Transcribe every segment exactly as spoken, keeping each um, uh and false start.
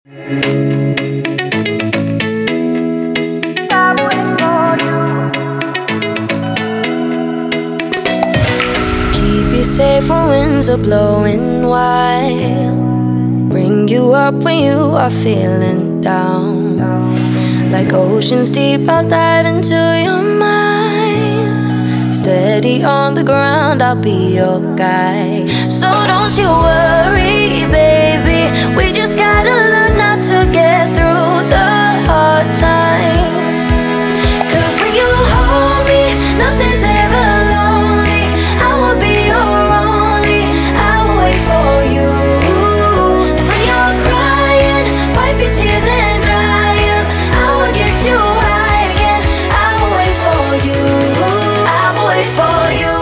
Keep you safe when winds are blowing wild. Bring you up when you are feeling down. Like oceans deep, I'll dive into your mind. Steady on the ground, I'll be your guide. So don't you worry, baby. We just gotta learn not to get through the hard times. Cause when you hold me, nothing's ever lonely. I will be your only, I will wait for you. And when you're crying, wipe your tears and dry them. I will get you high again. I will wait for you, I will wait for you.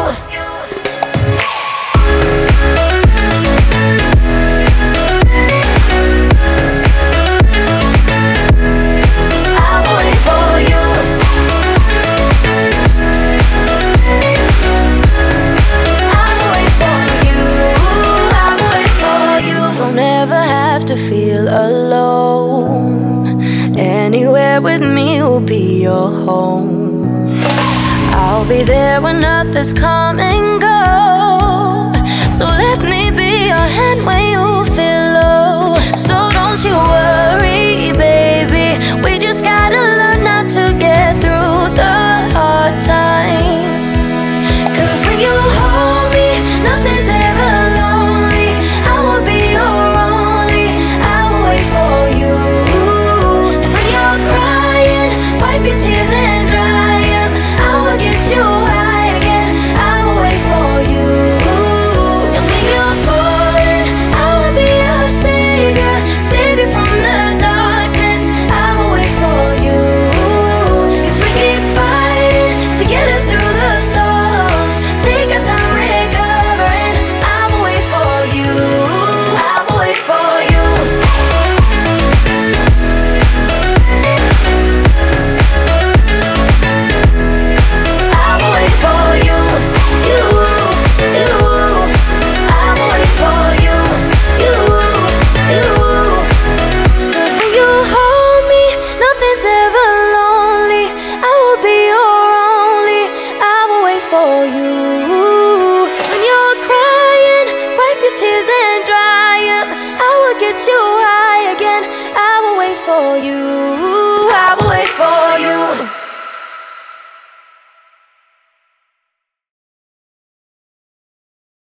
To feel alone, anywhere with me will be your home. I'll be there when others come and go. So let me be your hand when you